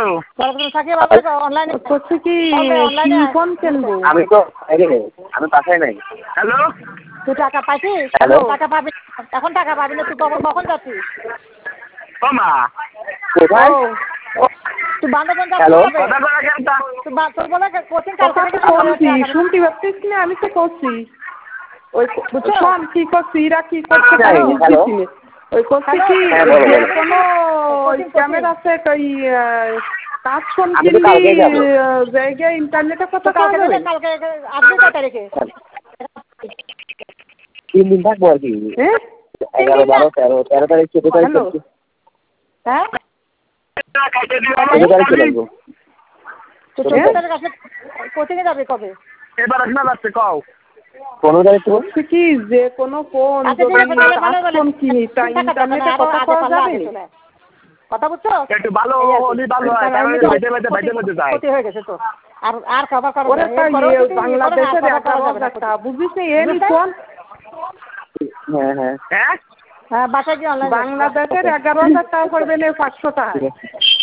থাকি অনলাইনে করছি কি ফোন কিনবো আমি তো আমি বাসায় নাই। হ্যালো, তুই টাকা পাইছিস? হ্যালো, টাকা পাবি এখন, টাকা পাবি না তুই কখন যাচ্ছিস? ও মা কোথায়? তুই বান্ধবন হ্যালো, তোর বলে কোচিং কথা তো করছি, শুনতে পাচ্ছিস না? আমি তো করছি ওই শোন কি করছি, এরা কি করছে তাই বুঝতেছি না। ওই করছে কি যে কোনো ওই ক্যামেরা সেট ওই কাজ ফোন কিনলি জায়গায় ইন্টারনেটে কথা পাওয়া যাবে। কালকে আসবি কয় তারিখে? 3 দিন থাকবো আর কি। 11, 12, 13 তারিখ 14 তারিখ। হ্যাঁ 14 তারিখ চলে আসবো। 14 তারিখ আসলে কোচিংয়ে যাবে কবে? এবার না যাচ্ছে কও 15 তারিখ তো বলছে কি যে কোনো ফোন যদি ফোন কিনি তা ইন্টারনেটে কথা পাওয়া যাবে। কথা বুঝছো? একটু ভালো হলি ভালো হয়, কারণ ক্ষতি হয়ে গেছে তো। আর খাবার ওরে তাই বাংলাদেশের 11,000 বুঝিস না এনি ফোন। হ্যাঁ হ্যাঁ হ্যাঁ বাসায় কি অনলাইন বাংলাদেশের 11,000 টাকা পড়বে না 500 টাকা।